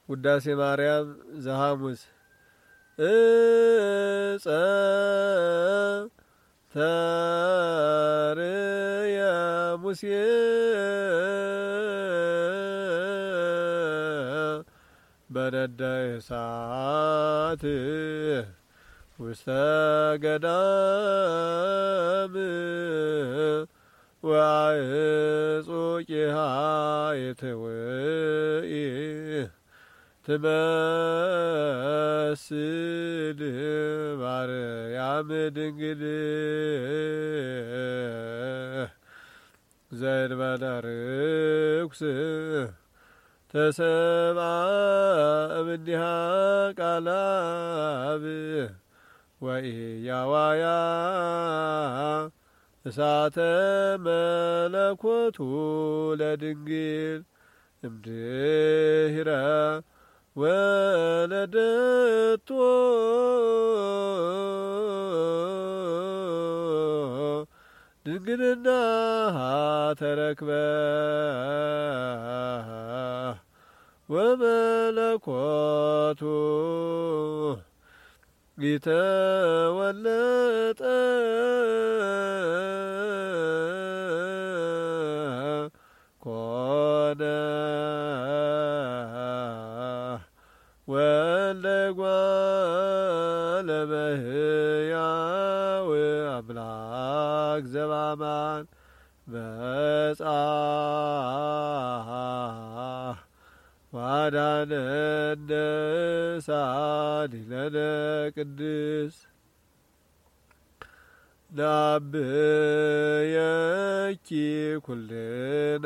ውዳሴ ማርያም ዘሐሙስ እፀ ተርየ ሙሴ በነደ እሳት ውስተ ገዳም ወአዕጹቂሃ ይትውኢ ትመስል ማርያም ድንግል ዘእንበለ ርኩስ ተሰብአ እምኔሃ ቃለ አብ ወኢያዋያ እሳተ መለኮቱ ለድንግል እምድኅረ ወለደቶ ድንግልናሃ ተረክበ ወመለኮቱ ይተወለጠ ኮነ ወልደ እጓለ እመሕያው አምላክ ዘበአማን መጽአ ዋዳነነ ሳሊለነ ቅድስት ናብየኪ ኩልነ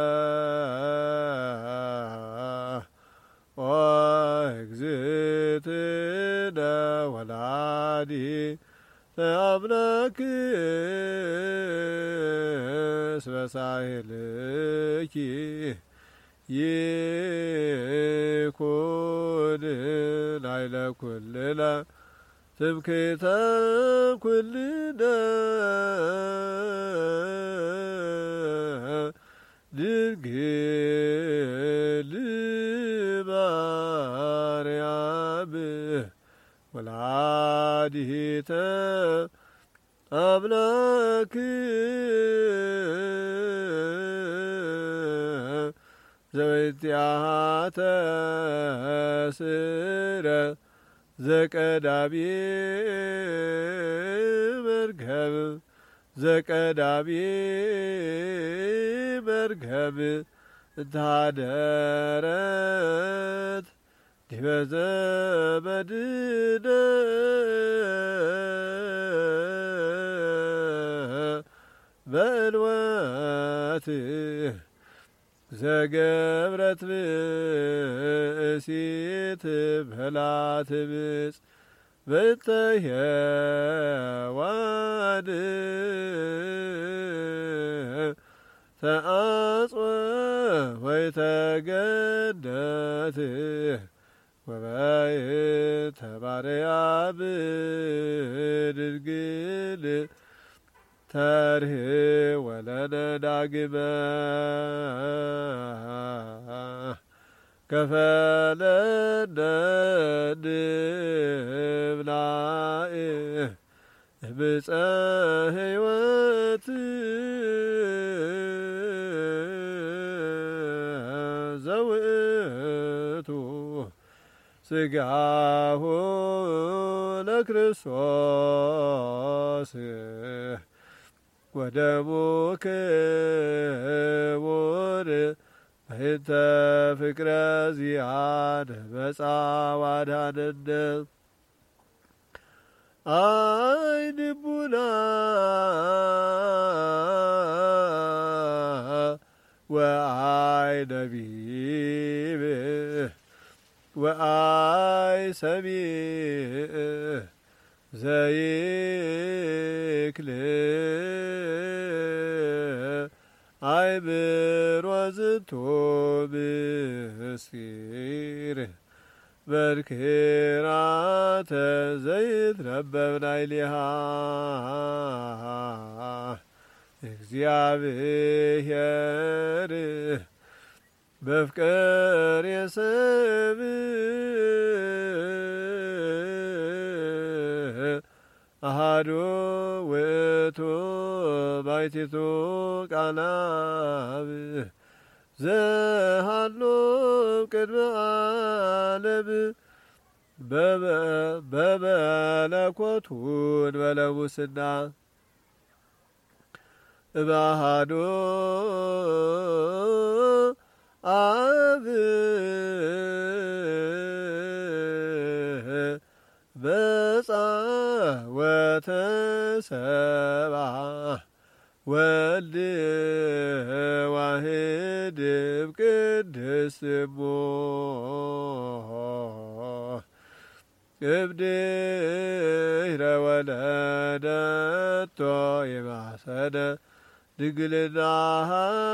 ኦ እግዝእትነ ወላዲተ አምላክ እስመ ሳህልኪ ይኩን ላዕለ ኩልነ ትምክህተ ኩልነ ድንግል ማርያም ወላዲተ አምላክ ዘበእንቲአሃ ተስረ ዘቀዳሚ መርገም ዘቀዳሚ መርገም እንተሃደረት ዲበ ዘመድነ በዕልወት ዘገብረት ብእሲት በላት ብጽ በእንተ ሔዋን ተአጽወ ወይተገነት ወበእንተ ማርያም ድንግል ተርኅ ወለነ ዳግመ ከፈለነ ንብላዕ እምፀ ሕይወት ዘውእቱ ሥጋሁ ለክርስቶስ ወደሙ ክቡር በእንተ ፍቅረ ዚአነ መጽአ ዋድኀነነ አይንቡና ወአይነ ቢብ ወአይ ሰሚዕ ዘይክል አይምሮ ዝንቱ ምስጢር መንክራተ ዘይትነበብ ላዕሌሃ እግዚአብሔር በፍቅር የሰብ አሃዱ ውእቱ ባሕቲቱ ቃለ አብ ዘሃሎ ቅድመ ዓለም በመለኮቱ በለሙስና እባሃዱ አብ በጻ ወተሰብአ ወልድ ዋሕድ እምቅድስት እሙ እምድኅረ ወለደቶ የማሰነ ድንግልናሃ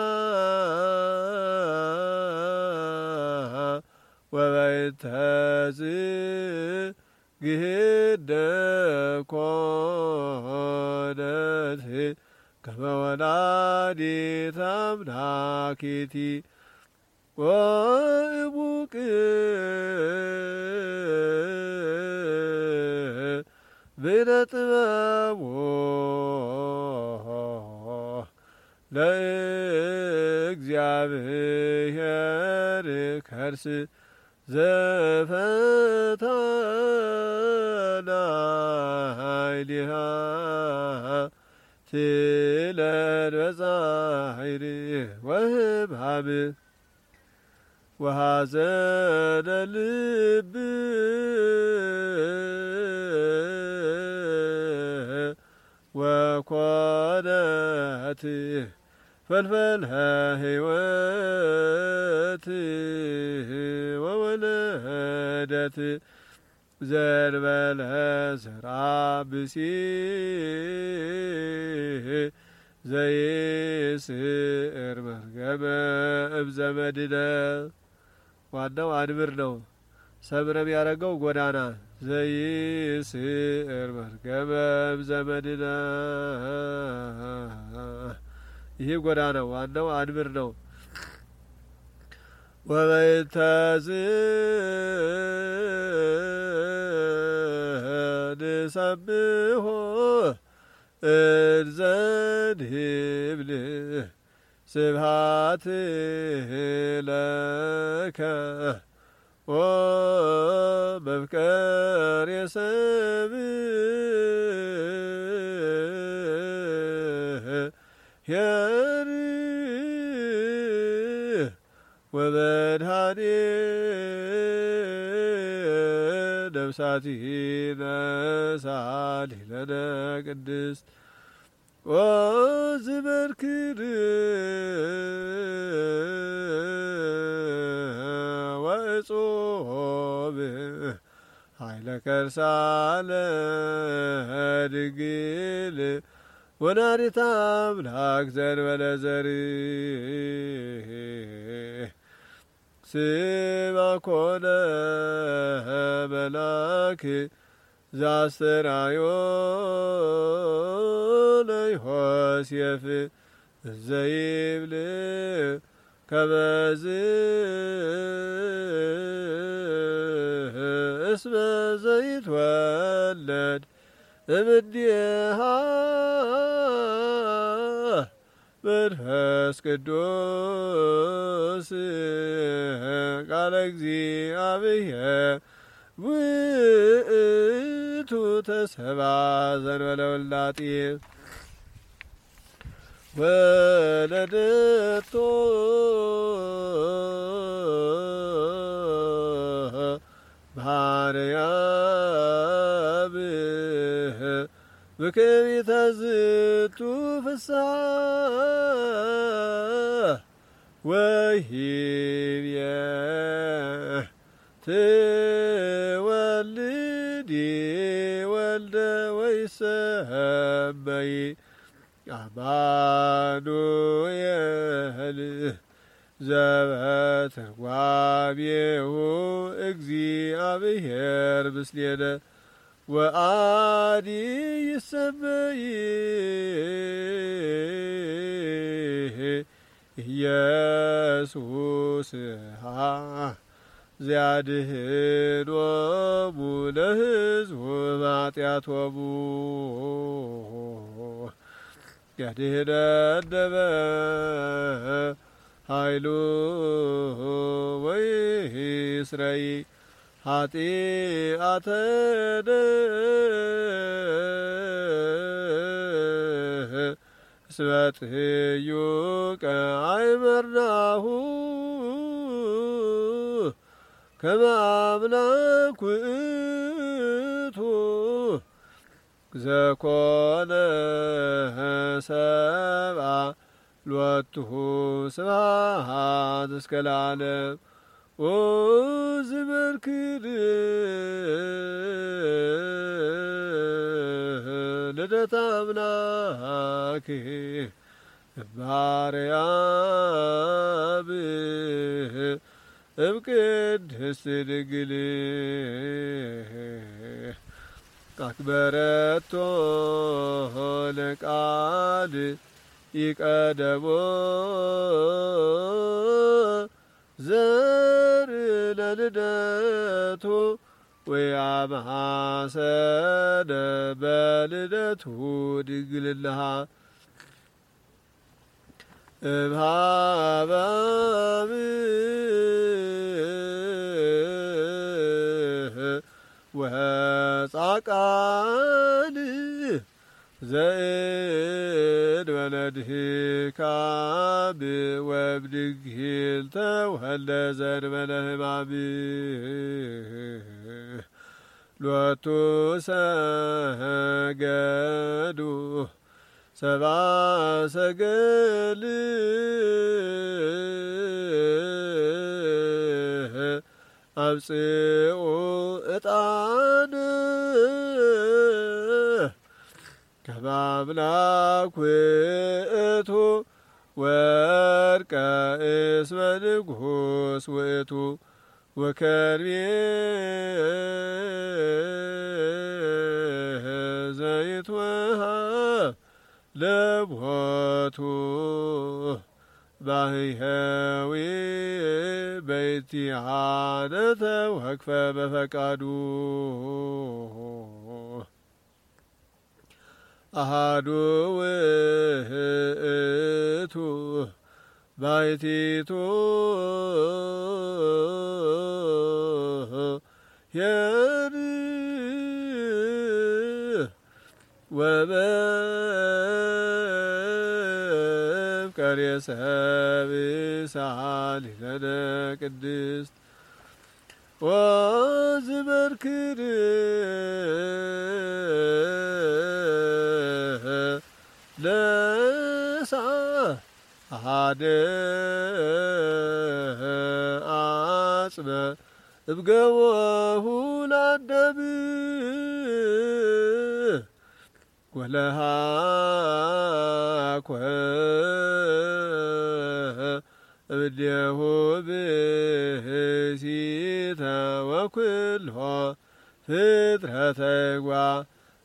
ወበይንተዝ ግህደ ኮነት ከመ ወላዲተ አምላኪቲ ወእሙቅ ብነጥበቦ ለእግዚአብሔር ከርስ ዘፈተናይሊሃ ትለድ በጻሕር ወህብሃብ ወሐዘነ ልብ ወኮነት ፈልፈለ ሕይወት ወወለደት ዘእንበለ ዘርአ ብእሲ ዘይስዕር መርገመ እምዘመድነ። ዋናው አንብር ነው። ሰብረም ያደረገው ጎዳና ዘይስዕር መርገመ እምዘመድነ። ይህ ጎዳናው ዋናው አንብር ነው። ወበይንተዝ ንሰብሖ እንዘ ንብል ስብሐት ለከ ወመፍቀሬ ሰብ ኄር ወመድኃኔ ነፍሳቲነ ሳሊለነ ቅድስት ወዝመርክር ወእጾብ ኃይለ ከርሳለ ድንግል ወላዲተ አምላክ ዘእንበለ ዘርእ ስማ ኮነ መልአክ ዘአስተርአዮ ለዮሴፍ ዘይብል ከመዝ እስመ ዘይትወለድ እምኔሃ መንፈስ ቅዱስ ቃለ እግዚአብሔር ውእቱ ተሰብአ ዘእንበለ ውላጤ ወለደቶ ማርያም በከመ ዝንቱ ፍስሐ ወሂብየ ትወልዲ ወልደ ወይሰመይ አማኑኤል ዘበትርጓሜሁ እግዚአብሔር ምስሌነ ወአዲ ይሰመይ ኢየሱስ ዚያድኅኖሙ ለሕዝቡ በኃጢአቶሙ ያድኅነነ በኃይሉ ወይስረይ ኃጢአተነ እስመ ጥዩቀ አእመርናሁ ከመ አምላክ ውእቱ ዘኮነ ሰብአ ሎቱ ስብሐት እስከ ለዓለም ወዝመርክድ ልደተ አምላክ እምአርያም እምቅድስት ድንግል አክበረቶ ለቃል ይቀደሞ ዘር ለልደቱ ወያማሰነ በልደቱ ድንግልናሃ እምኀበ ወጻቃል ዘእንበለ ድካም ወእምድንግል ተወልደ ዘእንበለ ሕማም ሎቱ ሰገዱ ሰብአ ሰገል አምጽኡ ዕጣነ ከመ አምላክ ውእቱ ወርቀ እስመ ንጉሥ ውእቱ ወከርቤ ዘይትወሃብ ለቦቱ ባህያዊ በይቲሃነ ተወክፈ በፈቃዱ አሃዱ ውእቱ ባሕቲቱ ኄር ወመፍቀሬ ሰብእ ሳሊለነ ቅድስት ወዝመርክር ነሣ አሐደ አጽመ እምገቦሁ ለአዳም ወለሃኮ እምኔሁ ብእሲተ ወኵሎ ፍጥረተ ይግባ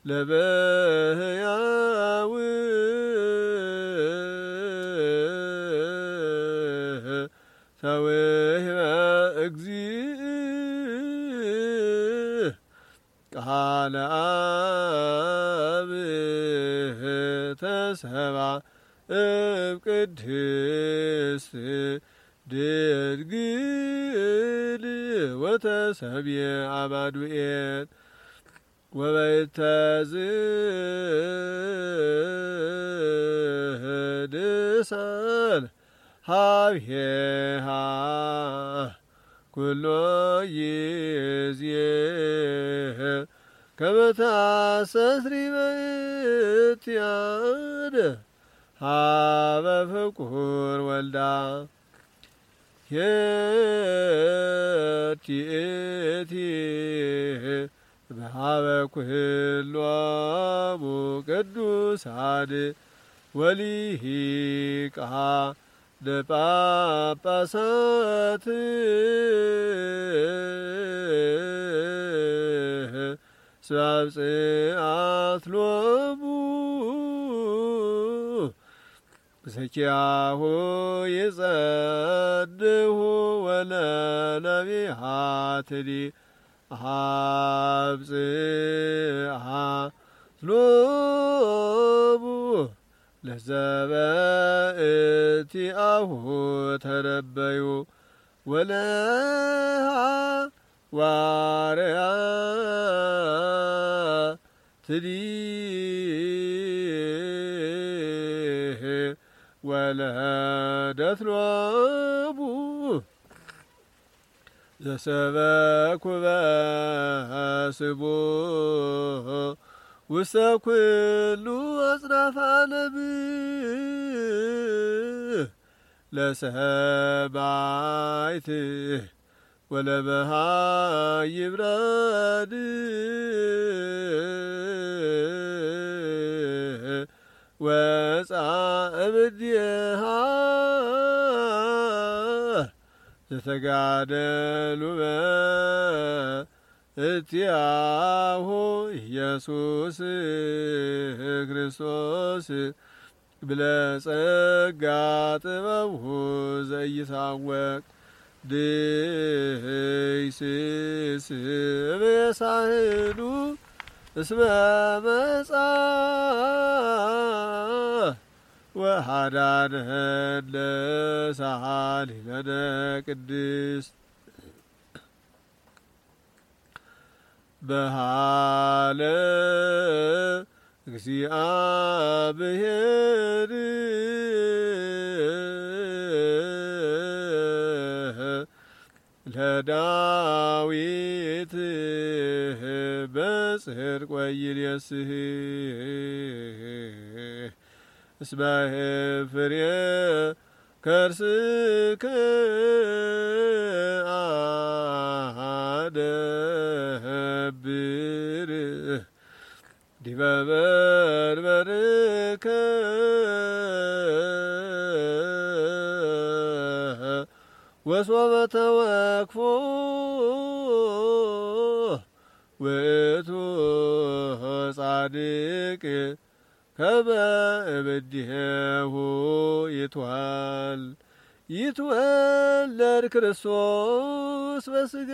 ለበሕያው ተውህበ እግዚእ ቃለ አብ ተሰብአ እምቅድስት ድንግል ወተሰብየ አማኑኤል ወበይንተ ዝንሳን ሀብሔሃ ኩሎ ጊዜ ከመ ታስተስሪ በእንቲአነ ሀበ ፍቁር ወልዳ ሄቲ በሀበ ኩሎሙ ቅዱሳን ወሊቃነ ጳጳሳት ስብሐት ሎሙ ዘኪያሁ ይጸድሁ ወለነቢያትኒ አብጽሐ ሎቡ ለዘበእቲአሁ ተነበዩ ወለሃ ዋርያትኒ ወለደት ሎቡ ዘሰበኩ በስሙ ውስተ ኩሉ አጽናፈ ዓለም ለሰማዕት ወለመሃይምራን ወጻእምኔሃ ዘተጋደሉ በእንቲአሁ ኢየሱስ ክርስቶስ ብለጸጋ ጥበብሁ ዘኢይታወቅ ድይስስ በሳህሉ እስመ መጻ ወሃዳነነ ሳሊለነ ቅድስት በሃለ እግዚአብሔር ለዳዊት በጽድቅ ወይሬስህ እስመ ፍሬ ከርስከ አደብር ዲበ መንበርከ ወሶበ ተወክፎ ውእቱ ጻድቅ ከመ እምኔሁ ይትወለድ ክርስቶስ በሥጋ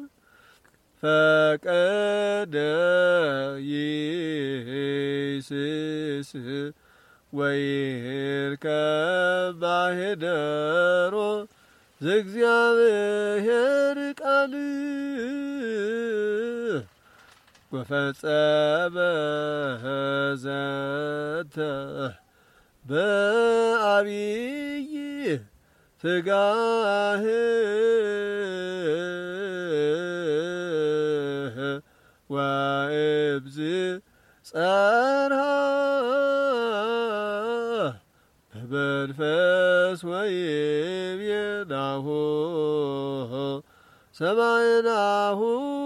ፈቀደ ይስስ ወይርከብ ማኅደሮ ዘእግዚአብሔር ቃል ወፈጸመ ዘንተ በዐቢይ ትጋህ ወእብዝ ጸርሃ በመንፈስ ወይቤናሁ ሰማዕናሁ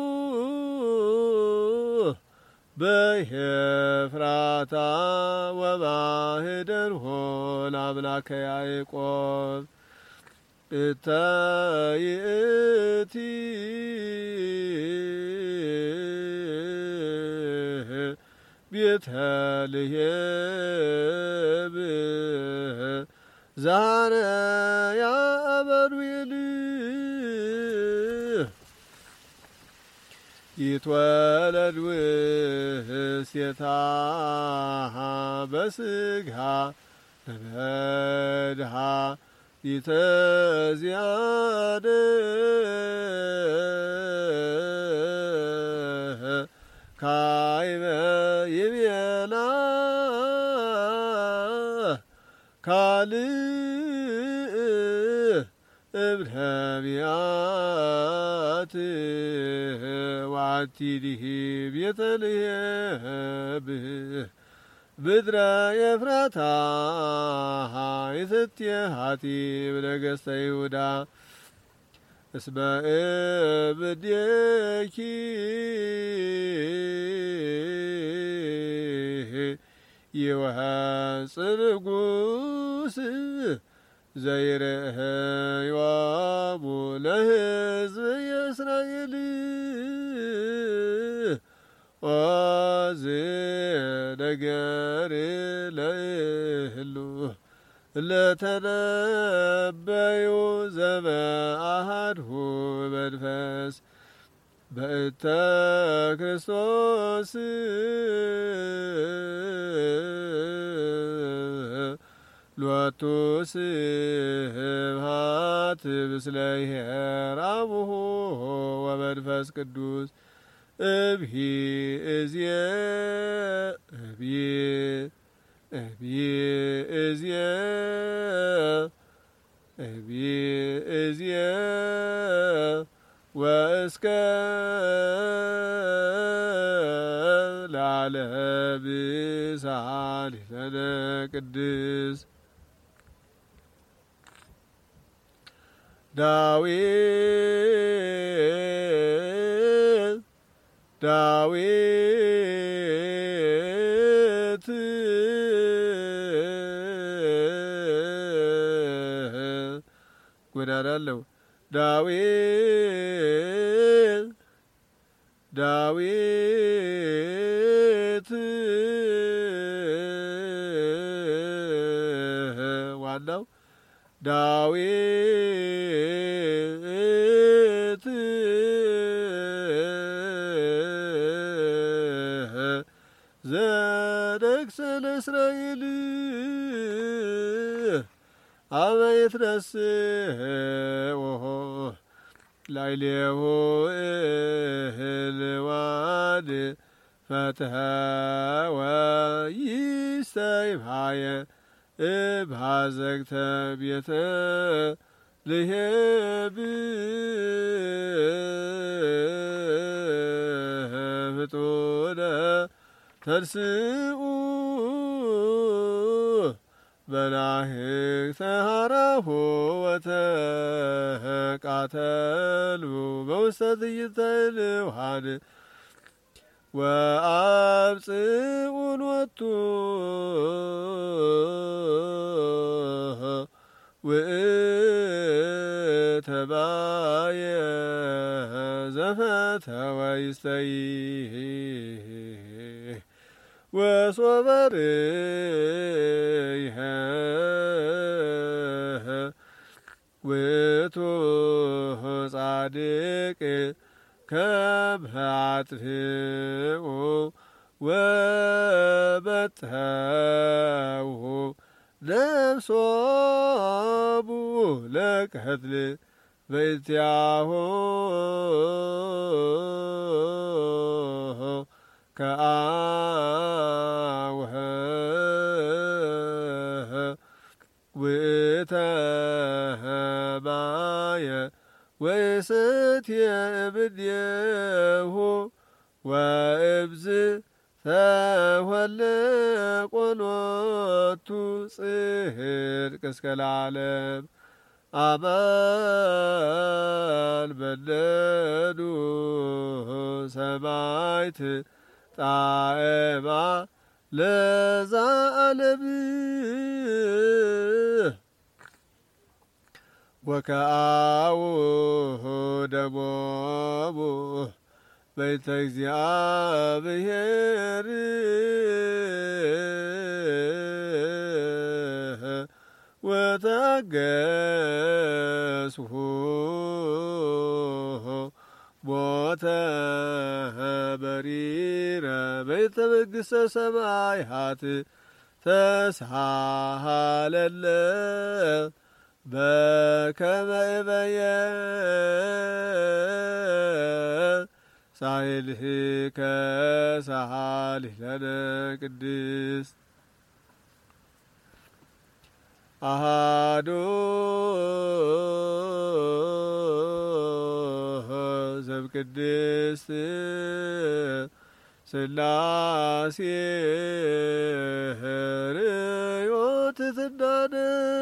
በኤፍራታ ወማኅደርሁ ለአምላከ ያዕቆብ እተ ይእቲ ቤተልሔም ዛረያ አማኑኤል ይትወለድ ውስቴታ በሥጋ ለመድኃ ይተዚያነ ካይበ ይቤላ ካልእ እምነቢያት ዋቲዲህ ቤተልሔም ምድረ ኤፍራታ ይትትየሃቲ ነገሥተ ይሁዳ እስመ እምኔኪ ይወፅእ ንጉሥ ዘይርእዮሙ ለሕዝብ የእስራኤል ኦዝ ነገር ለእህሉ ለተነበዩ ዘበአሐድሁ መንፈስ በእተ ክርስቶስ ሎቱ ስብሐት ምስለ ይሄራሙሁ ወመንፈስ ቅዱስ እብሂ እዝየ እዝየ ወእስከ ለዓለም ሳሊለነ ቅድስ ዳዊት ጎዳና አለው። ዳዊት ዋናው ዳዊት ዘነግሠ ለእስራኤል አመ ይትነሥኦ ላዕሌሁ እልዋን ፈትሐ ወይስተይባየ እምኀዘግተ ቤተ ልሔም ፍጡነ ተንሥኡ መላእክተ ኀራሁ ወተቃተሉ በውስተ ትዕይንተ እልዋን ወአምጽኡ ሎቱ ውእተ ማየ ዘፈተወ ይስተይህ ወሶበ ርኅየ ውእቱ ጻድቅ ከመ አጥፍኡ ወመተው ነፍሶሙ ለቀትል በእንቲአሁ ከአወ ውእተ ማየ ወይስትየ እምኔሁ ወእምዝ ተወለቆ ሎቱ ጽድቅ እስከ ለዓለም አማን በነኑ ሰማዕት ጣዕማ ለዛ ዓለም ወከአው ደሞሙ በእንተ እግዚአብሔር ወታገሥሁ ሞተ መሪረ በእንተ መንግሥተ ሰማያት ተሳሃለነ በከመ እበየ ሳይልህከ ሳሊለነ ቅድስት አሐዱ ዘእምቅድስት ሥላሴ ርዮት ትናነ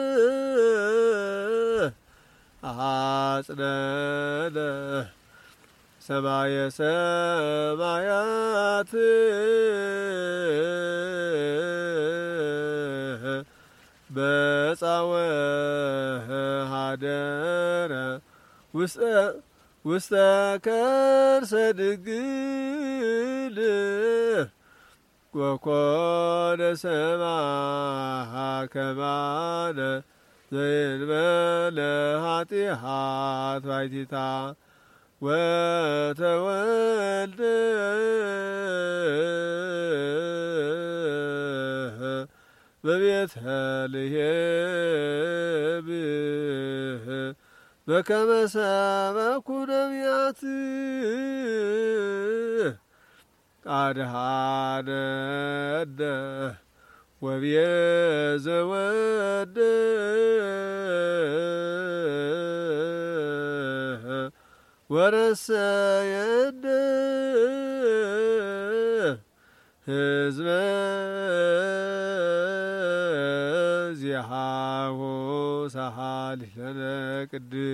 አጽነነ ሰማየ ሰማያት በጻወ ኀደረ ውስተ ከርሰ ድንግል ወኮነ ሰማዐ ከማነ ዘእንበለ ኃጢአት ባሕቲታ ወተወልደ በቤተልሔም በከመ ሰበኩ ነቢያት አድኀነነ ወቤዘወነ ወረሰየነ ሕዝበ ዚአሁ ሳሃሊለነ ቅድስት